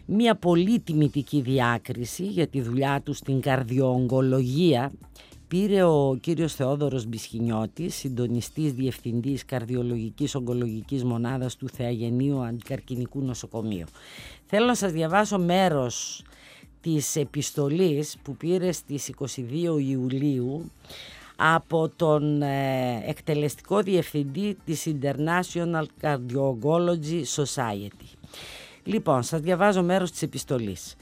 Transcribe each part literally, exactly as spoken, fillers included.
μια πολύ τιμητική διάκριση για τη δουλειά του στην καρδιοογκολογία πήρε ο κύριος Θεόδωρος Μπισχοινιώτης, συντονιστής διευθυντής καρδιολογικής ογκολογικής μονάδας του Θεαγενείου Αντικαρκινικού Νοσοκομείου. Θέλω να σας διαβάσω μέρος της επιστολής που πήρε στις είκοσι δύο Ιουλίου από τον ε, εκτελεστικό διευθυντή της International Cardiology Society. Λοιπόν, σας διαβάζω μέρος της επιστολής.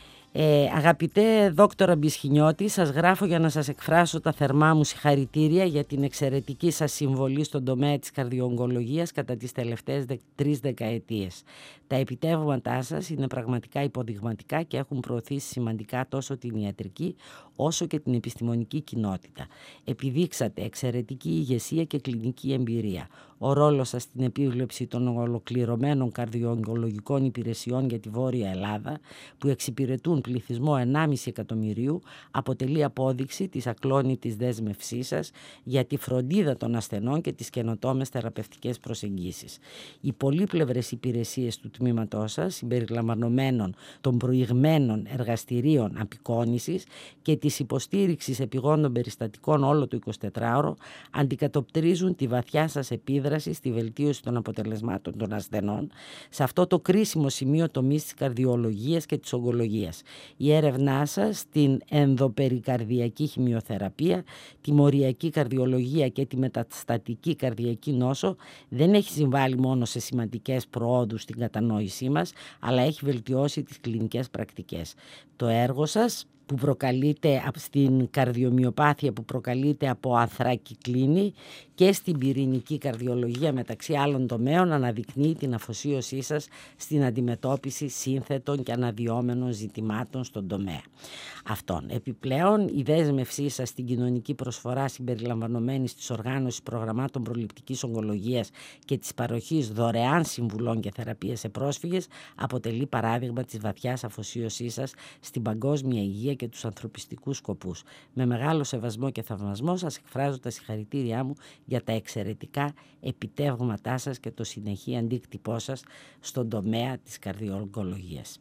Ε, αγαπητέ δόκτωρα Μπισχοινιώτη, σας γράφω για να σας εκφράσω τα θερμά μου συγχαρητήρια για την εξαιρετική σας συμβολή στον τομέα της καρδιοογκολογίας κατά τις τελευταίες δε, τρεις δεκαετίες. Τα επιτεύγματά σας είναι πραγματικά υποδειγματικά και έχουν προωθήσει σημαντικά τόσο την ιατρική όσο και την επιστημονική κοινότητα. Επιδείξατε εξαιρετική ηγεσία και κλινική εμπειρία. Ο ρόλος σας στην επίβλεψη των ολοκληρωμένων καρδιοογκολογικών υπηρεσιών για τη Βόρεια Ελλάδα, που εξυπηρετούν πληθυσμό ενάμιση εκατομμυρίου, αποτελεί απόδειξη της ακλόνητης δέσμευσής σας για τη φροντίδα των ασθενών και τις καινοτόμες θεραπευτικές προσεγγίσεις. Οι πολύπλευρες υπηρεσίες του τμήματός σας, συμπεριλαμβανομένων των προηγμένων εργαστηρίων απεικόνησης και της υποστήριξης επιγόντων περιστατικών όλο το εικοσιτετράωρο, αντικατοπτρίζουν τη βαθιά σας επίδραση στη βελτίωση των αποτελεσμάτων των ασθενών σε αυτό το κρίσιμο σημείο τομής της καρδιολογίας και της ογκολογίας. Η έρευνά σας στην ενδοπερικαρδιακή χημειοθεραπεία, τη μοριακή καρδιολογία και τη μεταστατική καρδιακή νόσο δεν έχει συμβάλει μόνο σε σημαντικές προόδους στην κατανόησή μας, αλλά έχει βελτιώσει τις κλινικές πρακτικές. Το έργο σας που προκαλείται στην καρδιομυοπάθεια που προκαλείται από ανθρακυκλίνη και στην πυρηνική καρδιολογία μεταξύ άλλων τομέων αναδεικνύει την αφοσίωσή σας στην αντιμετώπιση σύνθετων και αναδυόμενων ζητημάτων στον τομέα αυτών. Επιπλέον, η δέσμευσή σας στην κοινωνική προσφορά συμπεριλαμβανομένης της οργάνωσης προγραμμάτων προληπτικής ογκολογίας και της παροχής δωρεάν συμβουλών και θεραπείας σε πρόσφυγες αποτελεί παράδειγμα της βαθιάς αφοσίωσής σας στην παγκόσμια υγεία και τους ανθρωπιστικούς σκοπούς. Με μεγάλο σεβασμό και θαυμασμό σας εκφράζω τα συγχαρητήριά μου για τα εξαιρετικά επιτεύγματά σας και το συνεχή αντίκτυπό σας στον τομέα της καρδιοογκολογίας.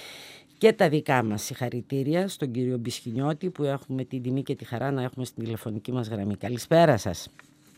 Και τα δικά μας συγχαρητήρια στον κύριο Μπισχοινιώτη που έχουμε την τιμή και τη χαρά να έχουμε στην τηλεφωνική μας γραμμή. Καλησπέρα σας.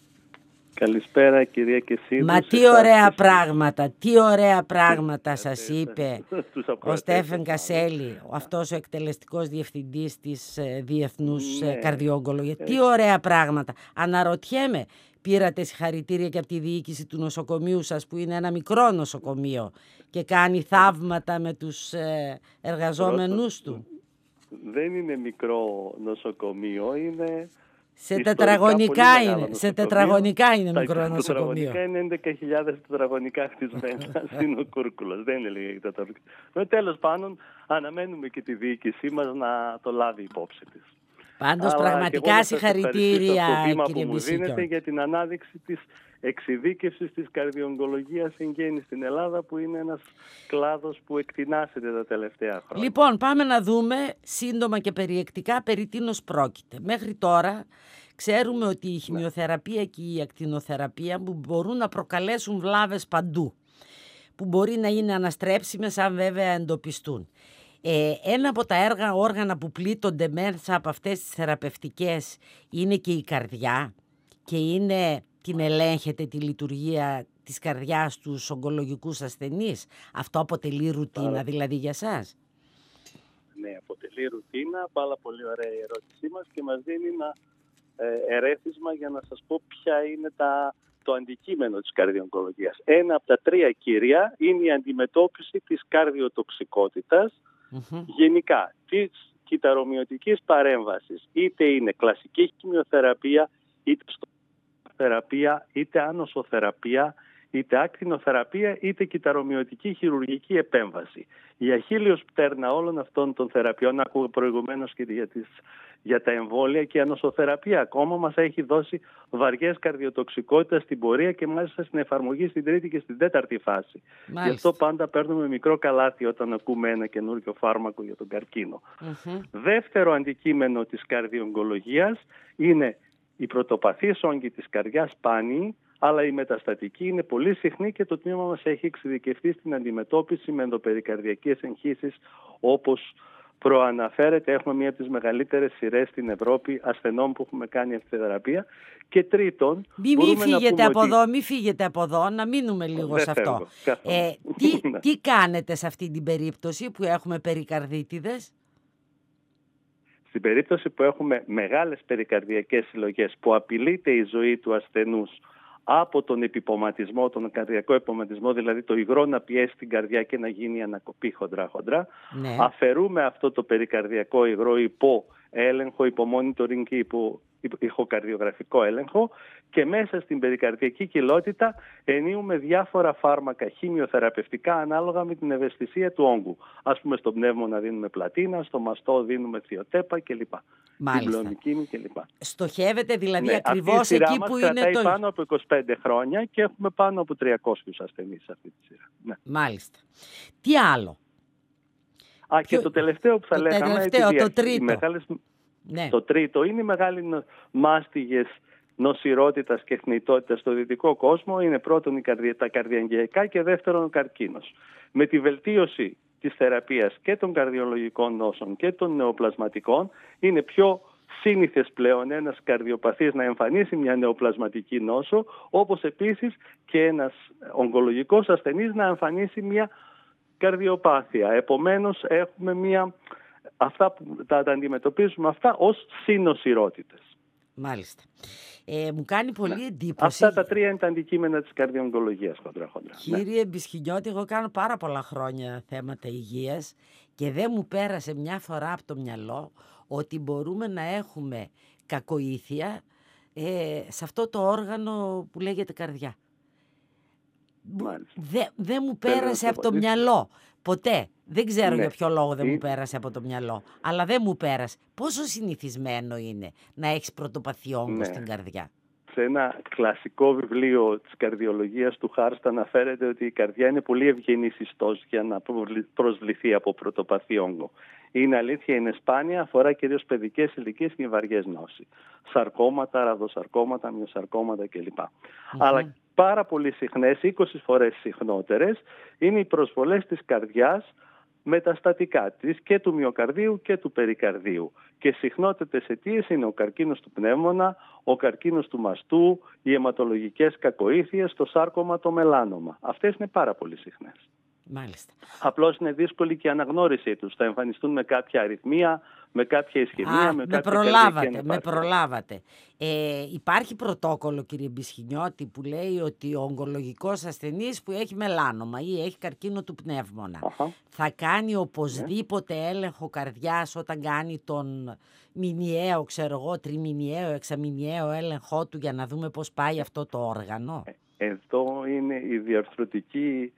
Καλησπέρα κυρία Κεσίδου. Μα τι ωραία πράγματα, τι ωραία πράγματα σας είπε ο Στέφεν Κασέλη, αυτός ο εκτελεστικός διευθυντής της Διεθνούς ναι. Καρδιοογκολογίας. Τι ωραία πράγματα. Αναρωτιέμαι, πήρατε συγχαρητήρια και από τη διοίκηση του νοσοκομείου σας που είναι ένα μικρό νοσοκομείο και κάνει θαύματα με τους εργαζόμενούς του? Δεν είναι μικρό νοσοκομείο, είναι... Σε τετραγωνικά είναι, σε τετραγωνικά είναι μικρό νοσοκομείο. Τετραγωνικά είναι έντεκα χιλιάδες τετραγωνικά χτισμένα στην ο Κούρκουλος. Δεν είναι λίγα τετραγωνικά. Τέλος πάντων, αναμένουμε και τη διοίκησή μας να το λάβει υπόψη της. Πάντως, αλλά πραγματικά συγχαρητήρια, κύριε μου δίνετε για την ανάδειξη της εξειδίκευσης της καρδιοογκολογίας εν γέννη στην Ελλάδα, που είναι ένας κλάδος που εκτινάσεται τα τελευταία χρόνια. Λοιπόν, πάμε να δούμε σύντομα και περιεκτικά περί τίνος πρόκειται. Μέχρι τώρα ξέρουμε ότι η χημειοθεραπεία και η ακτινοθεραπεία που μπορούν να προκαλέσουν βλάβες παντού, που μπορεί να είναι αναστρέψιμες αν βέβαια εντοπιστούν. Ε, ένα από τα έργα όργανα που πλήττονται μέσα από αυτές τις θεραπευτικές είναι και η καρδιά και είναι την ελέγχετε τη λειτουργία της καρδιάς στους ογκολογικούς ασθενείς. Αυτό αποτελεί ρουτίνα δηλαδή για σας? Ναι, αποτελεί ρουτίνα. Πάρα πολύ ωραία η ερώτησή μας και μας δίνει ένα ε, ερέθισμα για να σας πω ποια είναι τα, το αντικείμενο της καρδιοογκολογίας. Ένα από τα τρία κύρια είναι η αντιμετώπιση της καρδιοτοξικότητας mm-hmm. γενικά, της κυταρομοιωτικής παρέμβασης. Είτε είναι κλασική χημειοθεραπεία, είτε θεραπεία, είτε άνοσοθεραπεία, είτε ακτινοθεραπεία, είτε κυταρομοιωτική χειρουργική επέμβαση. Η αχίλιος πτέρνα όλων αυτών των θεραπείων, ακούω προηγουμένως και για, τις, για τα εμβόλια, και η ανοσοθεραπεία ακόμα μας έχει δώσει βαριές καρδιοτοξικότητες στην πορεία και μάλιστα στην εφαρμογή στην τρίτη και στην τέταρτη φάση. Μάλιστα. Γι' αυτό πάντα παίρνουμε μικρό καλάθι όταν ακούμε ένα καινούργιο φάρμακο για τον καρκίνο. Mm-hmm. Δεύτερο αντικείμενο της καρδιοογκολογίας είναι Οι πρωτοπαθείς όγκοι της καρδιάς σπάνιοι, αλλά η μεταστατική είναι πολύ συχνή και το τμήμα μας έχει εξειδικευτεί στην αντιμετώπιση με ενδοπερικαρδιακές εγχύσεις, όπως προαναφέρεται. Έχουμε μία από τις μεγαλύτερες σειρές στην Ευρώπη ασθενών που έχουμε κάνει αυτή τη θεραπεία. Και τρίτον, Μη, μη φύγετε από ότι... εδώ, μη φύγετε από εδώ, να μείνουμε λίγο Δεν σε αυτό. Ε, τι, τι κάνετε σε αυτή την περίπτωση που έχουμε περικαρδίτιδες? Στην περίπτωση που έχουμε μεγάλες περικαρδιακές συλλογές, που απειλείται η ζωή του ασθενούς από τον επιποματισμό, τον καρδιακό επιποματισμό, δηλαδή το υγρό να πιέσει την καρδιά και να γίνει ανακοπή χοντρά-χοντρά, ναι. Αφαιρούμε αυτό το περικαρδιακό υγρό υπό έλεγχο, υπό monitoring και υπό ηχοκαρδιογραφικό έλεγχο, και μέσα στην περικαρδιακή κοιλότητα ενίουμε διάφορα φάρμακα χημειοθεραπευτικά ανάλογα με την ευαισθησία του όγκου. Ας πούμε, στο πνεύμονα δίνουμε πλατίνα, στο μαστό δίνουμε θειοτέπα κλπ. Μάλιστα. κλπ. Στοχεύετε δηλαδή, ναι, ακριβώς εκεί που είναι κρατάει το... πάνω από είκοσι πέντε χρόνια και έχουμε πάνω από τριακόσιους ασθενείς σε αυτή τη σειρά. Ναι. Μάλιστα. Τι άλλο? Α, Ποιο... και το τελευταίο που θα το λέγαμε, τελευταίο, το τρίτο. Μεγάλες... Ναι. Το τρίτο είναι οι μεγάλοι μάστιγες νοσηρότητας και θνητότητας στο δυτικό κόσμο. Είναι πρώτον η καρδια... τα καρδιαγγειακά και δεύτερον ο καρκίνος. Με τη βελτίωση της θεραπείας και των καρδιολογικών νόσων και των νεοπλασματικών, είναι πιο σύνηθες πλέον ένας καρδιοπαθής να εμφανίσει μια νεοπλασματική νόσο, όπως επίσης και ένας ογκολογικός ασθενής να εμφανίσει μια καρδιοπάθεια. Επομένως έχουμε μια... Αυτά που τα, τα αντιμετωπίζουμε αυτά ως συνοσηρότητες. Μάλιστα. Ε, μου κάνει πολύ ναι. εντύπωση. Αυτά τα τρία είναι τα αντικείμενα της καρδιογκολογίας, χοντρά-χοντρά. Κύριε ναι. Μπισχοινιώτη, εγώ κάνω πάρα πολλά χρόνια θέματα υγείας και δεν μου πέρασε μια φορά από το μυαλό ότι μπορούμε να έχουμε κακοήθεια ε, σε αυτό το όργανο που λέγεται καρδιά. Δεν δε μου πέρασε από το μυαλό. Ποτέ. Δεν ξέρω ναι. για ποιο λόγο δεν είναι... μου πέρασε από το μυαλό. Αλλά δεν μου πέρασε. Πόσο συνηθισμένο είναι να έχεις πρωτοπαθή όγκο ναι. στην καρδιά? Σε ένα κλασικό βιβλίο της καρδιολογίας του Χάρστ αναφέρεται ότι η καρδιά είναι πολύ ευγενής ιστός για να προσβληθεί από πρωτοπαθή όγκο. Είναι αλήθεια, είναι σπάνια, αφορά κυρίως παιδικές ηλικίες και βαριές νόσοι. Σαρκώματα, ραδοσαρκώματα, μυοσαρκώματα κλπ. Mm-hmm. Αλλά πάρα πολύ συχνές, είκοσι φορές συχνότερες, είναι οι προσβολές της καρδιάς μεταστατικά της και του μυοκαρδίου και του περικαρδίου. Και συχνότερες αιτίες είναι ο καρκίνος του πνεύμονα, ο καρκίνος του μαστού, οι αιματολογικές κακοήθειες, το σάρκωμα, το μελάνομα. Αυτές είναι πάρα πολύ συχνές. Μάλιστα. Απλώς είναι δύσκολη και η αναγνώρισή τους. Θα εμφανιστούν με κάποια αριθμία, με κάποια ισχυμία, Α, με, με κάποια προλάβατε, με προλάβατε. Ε, υπάρχει πρωτόκολλο, κύριε Μπισχοινιώτη, που λέει ότι ο ογκολογικός ασθενής που έχει μελάνομα ή έχει καρκίνο του πνεύμονα Αχα. θα κάνει οπωσδήποτε ναι. έλεγχο καρδιάς όταν κάνει τον μηνιαίο, ξέρω εγώ, τριμηνιαίο, εξαμηνιαίο έλεγχό του για να δούμε πώς πάει αυτό το όργανο? Εδώ είναι η διαρθρωτική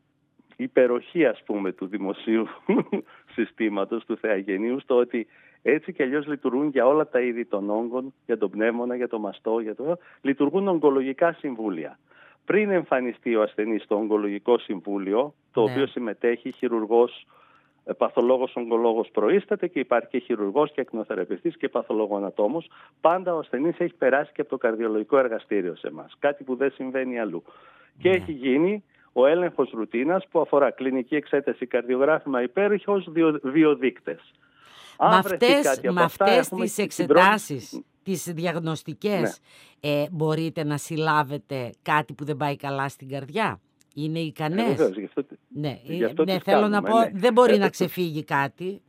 υπεροχή, ας πούμε, του δημοσίου συστήματος, του θεαγενείου, στο ότι έτσι κι αλλιώς λειτουργούν για όλα τα είδη των όγκων, για τον πνεύμονα, για το μαστό, για το... λειτουργούν ογκολογικά συμβούλια. Πριν εμφανιστεί ο ασθενής στο ογκολογικό συμβούλιο, το ναι. οποίο συμμετέχει χειρουργός, παθολόγος, ογκολόγος προείσταται και υπάρχει και χειρουργός και ακτινοθεραπευτής και παθολόγο-ανατόμος. Πάντα ο ασθενής έχει περάσει και από το καρδιολογικό εργαστήριο σε εμάς, κάτι που δεν συμβαίνει αλλού. Ναι. Και έχει γίνει ο έλεγχος ρουτίνας που αφορά κλινική εξέταση, καρδιογράφημα, υπέροχος, βιοδείκτες. Με αυτές, με αυτές τις εξετάσεις, την... τις διαγνωστικές, ναι. ε, μπορείτε να συλλάβετε κάτι που δεν πάει καλά στην καρδιά? Είναι ικανές? Ε, βεβαίως, γι' αυτό, ναι, γι' αυτό ναι θέλω κάνουμε, να πω, ναι. δεν μπορεί να ξεφύγει κάτι.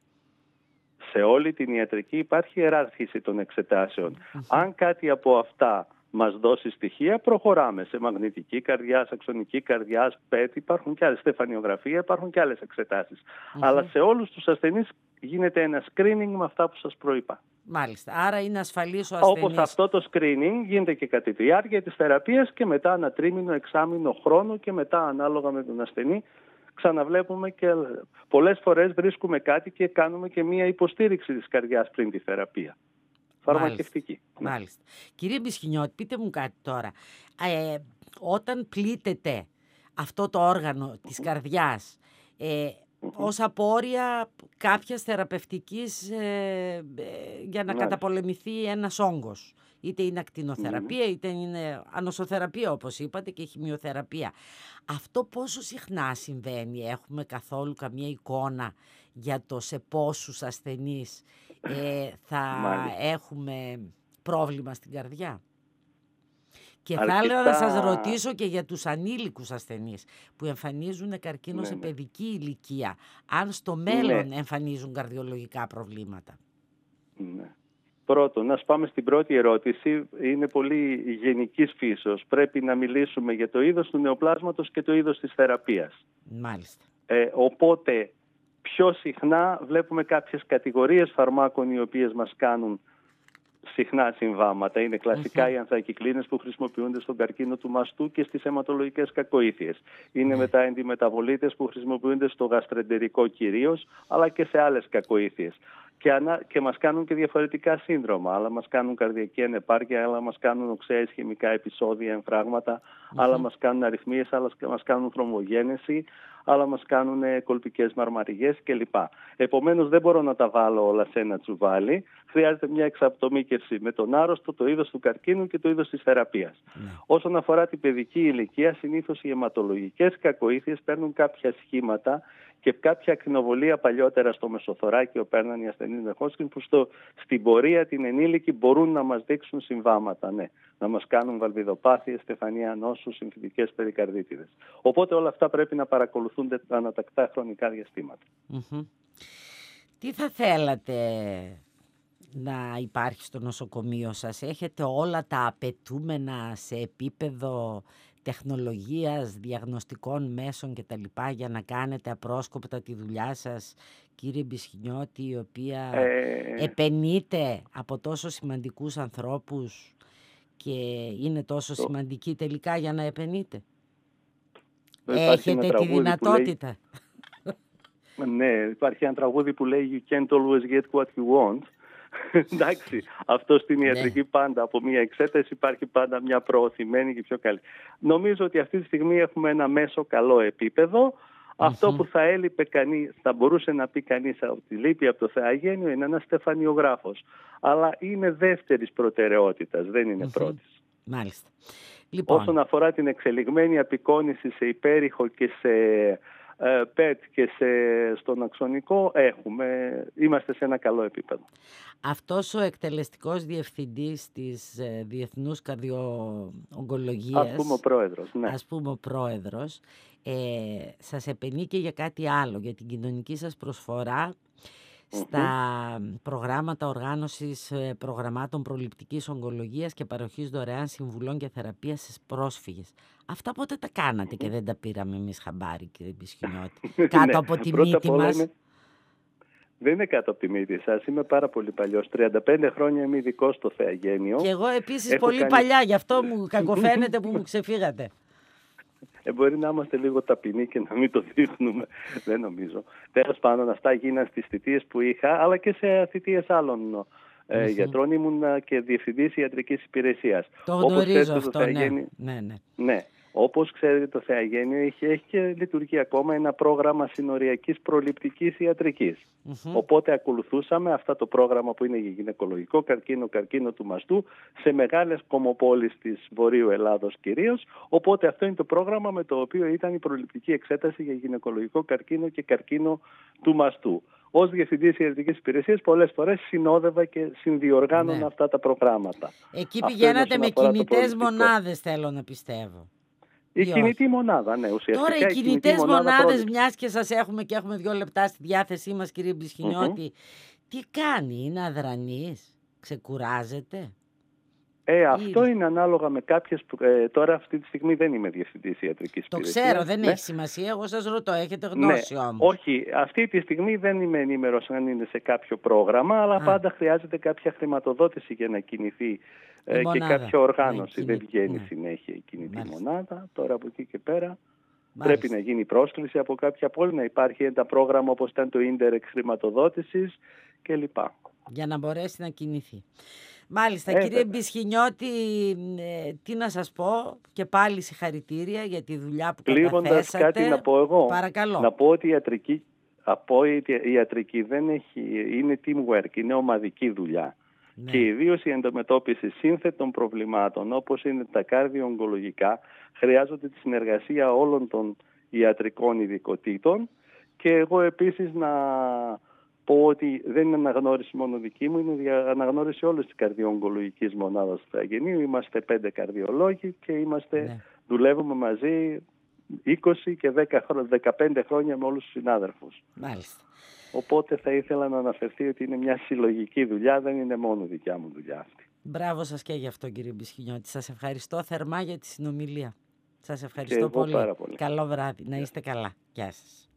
Σε όλη την ιατρική υπάρχει ιεράρχηση των εξετάσεων. Mm-hmm. Αν κάτι από αυτά μας δώσει στοιχεία, προχωράμε σε μαγνητική καρδιά, αξονική καρδιά, πέτ, υπάρχουν και άλλες, στεφανιογραφία, υπάρχουν και άλλες εξετάσεις. Mm-hmm. Αλλά σε όλους τους ασθενείς γίνεται ένα screening με αυτά που σας προείπα. Μάλιστα, άρα είναι ασφαλής ο ασθενής. Όπως αυτό το screening γίνεται και κατά τη διάρκεια της θεραπείας και μετά ένα τρίμηνο, εξάμηνο χρόνο και μετά ανάλογα με τον ασθενή ξαναβλέπουμε και πολλές φορές βρίσκουμε κάτι και κάνουμε και μία υποστήριξη της καρδιάς πριν τη θεραπεία. Φαρμακευτική. Μάλιστα. Ναι. Μάλιστα. Κύριε Μπισχοινιώτη, πείτε μου κάτι τώρα. Ε, όταν πλήττεται αυτό το όργανο της καρδιάς, ε, mm-hmm. ως απόρρια κάποιας θεραπευτικής ε, ε, για να Ναι. καταπολεμηθεί ένας όγκος. Είτε είναι ακτινοθεραπεία, Mm. είτε είναι ανοσοθεραπεία όπως είπατε και χημειοθεραπεία. Αυτό πόσο συχνά συμβαίνει, έχουμε καθόλου καμία εικόνα για το σε πόσους ασθενείς ε, θα Μάλιστα. έχουμε πρόβλημα στην καρδιά? Και θα Αρκετά... έλεγα να σας ρωτήσω και για τους ανήλικους ασθενείς που εμφανίζουν καρκίνο Ναι, σε ναι. παιδική ηλικία. Αν στο μέλλον Ναι. εμφανίζουν καρδιολογικά προβλήματα. Ναι. Πρώτον, να πάμε στην πρώτη ερώτηση. Είναι πολύ γενικής φύσεως. Πρέπει να μιλήσουμε για το είδος του νεοπλάσματος και το είδος της θεραπείας. Μάλιστα. Ε, οπότε, πιο συχνά βλέπουμε κάποιες κατηγορίες φαρμάκων οι οποίες μας κάνουν συχνά συμβάματα. Είναι κλασικά Mm-hmm. οι ανθρακυκλίνες που χρησιμοποιούνται στον καρκίνο του μαστού και στις αιματολογικές κακοήθειες. Είναι Ναι. μετά εντιμεταβολίτες που χρησιμοποιούνται στο γαστρεντερικό κυρίως, αλλά και σε άλλες κακοήθειες. Και, ανα... και μας κάνουν και διαφορετικά σύνδρομα. Άλλα μας κάνουν καρδιακή ανεπάρκεια, άλλα μας κάνουν οξέες χημικά επεισόδια, εμφράγματα, mm-hmm. άλλα μας κάνουν αριθμίες, άλλα μας κάνουν θρομβογένεση, άλλα μας κάνουν κολπικές μαρμαριγές κλπ. Επομένως δεν μπορώ να τα βάλω όλα σε ένα τσουβάλι. Χρειάζεται μια εξατομίκευση με τον άρρωστο, το είδος του καρκίνου και το είδος της θεραπείας. Mm. Όσον αφορά την παιδική ηλικία, συνήθως οι αιματολογικές κακοήθειες παίρνουν κάποια σχήματα και κάποια ακτινοβολία παλιότερα στο μεσοθωράκιο παίρναν οι ασθενείς με Χότσκιν που στο, στην πορεία την ενήλικη μπορούν να μας δείξουν συμβάματα, ναι. Να μας κάνουν βαλβιδοπάθειες, στεφανία νόσους, συμφυτικές περικαρδίτιδες. Οπότε όλα αυτά πρέπει να παρακολουθούνται ανατακτά χρονικά διαστήματα. Mm-hmm. Τι θα θέλατε να υπάρχει στο νοσοκομείο σας? Έχετε όλα τα απαιτούμενα σε επίπεδο τεχνολογίας, διαγνωστικών μέσων και τα λοιπά για να κάνετε απρόσκοπτα τη δουλειά σας, κύριε Μπισχοινιώτη, η οποία ε... επενείται από τόσο σημαντικούς ανθρώπους και είναι τόσο το... σημαντική τελικά για να επενείτε? Έχετε τη δυνατότητα? Λέει... ναι, υπάρχει ένα τραγούδι που λέει «You can't always get what you want». Εντάξει, αυτό στην ιατρική ναι. πάντα από μια εξέταση υπάρχει πάντα μια προωθημένη και πιο καλή. Νομίζω ότι αυτή τη στιγμή έχουμε ένα μέσο καλό επίπεδο. Mm-hmm. Αυτό που θα έλειπε κανείς, θα μπορούσε να πει κανείς ότι λείπει από το θεαγένειο είναι ένας στεφανιογράφος. Αλλά είναι δεύτερης προτεραιότητας, δεν είναι mm-hmm. πρώτης. Μάλιστα. Λοιπόν. Όσον αφορά την εξελιγμένη απεικόνηση σε υπέρηχο και σε πετ και σε, στον αξονικό έχουμε, είμαστε σε ένα καλό επίπεδο. Αυτός ο εκτελεστικός διευθυντής της ε, Διεθνούς Καρδιοογκολογίας, ας πούμε ο πρόεδρος, ναι. ας πούμε ο πρόεδρος, ε, σας επενεί και για κάτι άλλο, για την κοινωνική σας προσφορά στα mm-hmm. προγράμματα οργάνωσης προγραμμάτων προληπτικής ογκολογίας και παροχής δωρεάν συμβουλών και θεραπείας στις πρόσφυγες. Αυτά πότε τα κάνατε mm-hmm. και δεν τα πήραμε εμείς χαμπάρι, κύριε Μπισχοινιώτη? Κάτω ναι. από τη Πρώτα μύτη μας. Είναι... Δεν είναι κάτω από τη μύτη σας. Είμαι πάρα πολύ παλιός. τριάντα πέντε χρόνια είμαι ειδικός στο θεαγένειο. Και εγώ επίσης Έχω πολύ κάνει... παλιά. Γι' αυτό μου κακοφαίνεται που μου ξεφύγατε. Ε, μπορεί να είμαστε λίγο ταπεινοί και να μην το δείχνουμε. Δεν νομίζω. Τέλος πάντων, αυτά γίναν στις θητείες που είχα, αλλά και σε θητείες άλλων ε, mm-hmm. γιατρών. Ήμουν και διευθυντής ιατρικής υπηρεσίας. Το γνωρίζω αυτό, το θεαγένιο... ναι. ναι, ναι. ναι. Όπως ξέρετε, το θεαγένιο έχει, έχει και λειτουργεί ακόμα ένα πρόγραμμα συνοριακής προληπτικής ιατρικής. Mm-hmm. Οπότε ακολουθούσαμε αυτό το πρόγραμμα που είναι για γυναικολογικό καρκίνο, καρκίνο του μαστού, σε μεγάλες κομμοπόλεις της Βορείου Ελλάδος κυρίως. Οπότε αυτό είναι το πρόγραμμα με το οποίο ήταν η προληπτική εξέταση για γυναικολογικό καρκίνο και καρκίνο του μαστού. Ως διευθυντής ιατρικής υπηρεσίας πολλές φορές συνόδευα και συνδιοργάνωνα ναι. αυτά τα προγράμματα. Εκεί πηγαίνατε με κινητές μονάδες, θέλω να πιστεύω. Η κινητή μονάδα, ναι, ουσιαστικά. Τώρα οι κινητές μονάδες, μιας και σας έχουμε και έχουμε δύο λεπτά στη διάθεσή μας, κύριε Μπισχοινιώτη, mm-hmm. τι κάνει, είναι αδρανής, ξεκουράζεται? Ε, αυτό είναι ανάλογα με κάποιες... Ε, τώρα αυτή τη στιγμή δεν είμαι διευθυντής ιατρικής το υπηρεσίας. ξέρω, δεν ναι. έχει σημασία, εγώ σας ρωτώ, έχετε γνώση ναι. όμως. Όχι, αυτή τη στιγμή δεν είμαι ενήμερος αν είναι σε κάποιο πρόγραμμα, αλλά Α. πάντα χρειάζεται κάποια χρηματοδότηση για να κινηθεί ε, και κάποια οργάνωση. Ναι, δεν βγαίνει ναι. συνέχεια η κινητή Μάλιστα. μονάδα, τώρα από εκεί και πέρα. Μάλιστα. Πρέπει να γίνει πρόσκληση από κάποια πόλη, να υπάρχει ένα πρόγραμμα όπως ήταν το Ίντερεξ χρηματοδότησης κλπ. Για να μπορέσει να κινηθεί. Μάλιστα, ε, κύριε βέβαια. Μπισχοινιώτη, ε, τι να σας πω, και πάλι συγχαρητήρια για τη δουλειά που καταθέσατε. Κλείνοντας κάτι να πω εγώ. Παρακαλώ. Να πω ότι η ιατρική, Από η ιατρική δεν έχει, είναι teamwork, είναι ομαδική δουλειά. Ναι. Και ιδίως η αντιμετώπιση σύνθετων προβλημάτων όπως είναι τα καρδιοογκολογικά χρειάζονται τη συνεργασία όλων των ιατρικών ειδικοτήτων. Και εγώ επίσης να πω ότι δεν είναι αναγνώριση μόνο δική μου, είναι αναγνώριση όλης της καρδιοογκολογικής μονάδας του Αγενείου. Είμαστε πέντε καρδιολόγοι και είμαστε, ναι. δουλεύουμε μαζί είκοσι και δέκα, δεκαπέντε χρόνια με όλους τους συνάδελφους. Μάλιστα. Οπότε θα ήθελα να αναφερθεί ότι είναι μια συλλογική δουλειά, δεν είναι μόνο δικιά μου δουλειά αυτή. Μπράβο σας και γι' αυτό, κύριε Μπισχοινιώτη. Σας ευχαριστώ θερμά για τη συνομιλία. Σας ευχαριστώ πολύ. πολύ. Καλό βράδυ. Να είστε καλά. Γεια σας.